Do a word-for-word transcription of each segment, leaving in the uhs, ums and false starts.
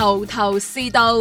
頭頭是道。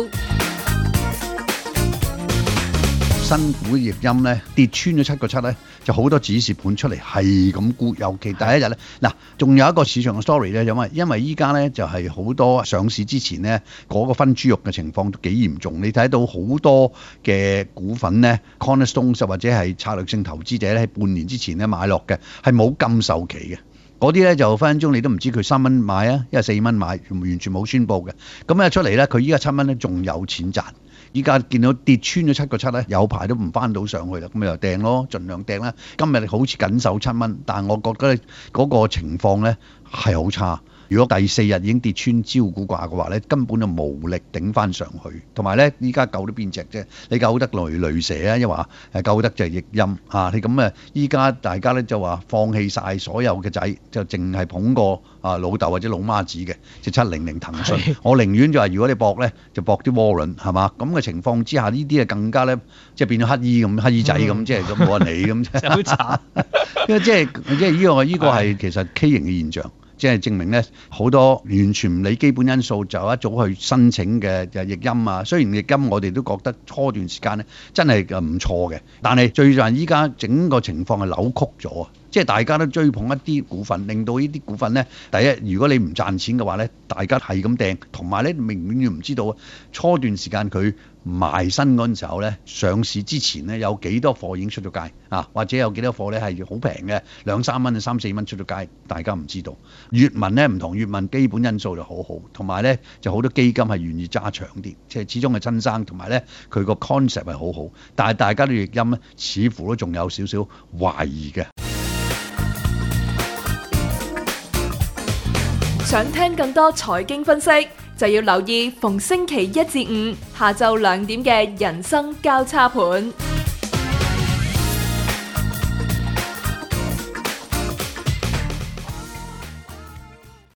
新股逆音咧跌穿咗七個七咧，就好多指示盤出嚟係咁沽。尤其第一日咧，嗱，仲有一個市場嘅 story 咧，因為因為依家咧就係好多上市之前咧嗰個分豬肉嘅情況都幾嚴重。你睇到好多嘅股份咧 ，cornerstone 或者係策略性投資者咧，喺半年之前咧買落嘅係冇禁售期嘅。嗰啲咧就分分鐘你都唔知佢三蚊買啊，因為四蚊買，完全冇宣佈嘅。咁咧出嚟咧，佢依家七蚊咧仲有錢賺。依家見到跌穿咗七個七咧，有排都唔翻到上去啦，咁咪又掟咯，盡量掟啦。今日好似緊守七蚊，但係我覺得嗰個情況咧係好差。如果第四日已經跌穿招股掛嘅話咧，根本就無力頂翻上去。同埋咧，依家救得邊隻啫？你救得雷雷蛇啊，一話誒救得就係逆音啊！你咁啊，依家大家咧就話放棄晒所有嘅仔，就淨係捧個啊老豆或者老媽子嘅，就七零零騰訊。我寧願就係如果你搏咧，就搏啲窩輪係嘛？咁嘅情況之下，呢啲啊更加咧，即係變咗乞衣咁，乞衣仔咁，即係咁冇人理咁啫。 好慘， 因為即係即係呢個呢個係其實畸形嘅現象。即係證明咧，好多完全唔理基本因素就一早去申請嘅就逆音啊。雖然逆音我哋都覺得初段時間咧真係唔錯嘅，但係最難依家整個情況係扭曲咗啊！即係大家都追捧一啲股份，令到呢啲股份咧，第一如果你唔賺錢嘅話咧，大家係咁掟，同埋咧永遠唔知道初段時間佢賣新嗰陣時候咧，上市之前咧有幾多貨已經出咗街啊，或者有幾多貨咧係好平嘅，兩三蚊、三四蚊出咗街，大家唔知道。粵文咧唔同，粵文基本因素就好好，同埋咧就好多基金係願意揸長啲，即係始終係親生，同埋咧佢個 concept 係好好，但係大家對逆音咧似乎都仲有少少懷疑嘅。 想聽更多財經分析，就要留意逢星期一至五下晝兩點嘅人生交叉盤。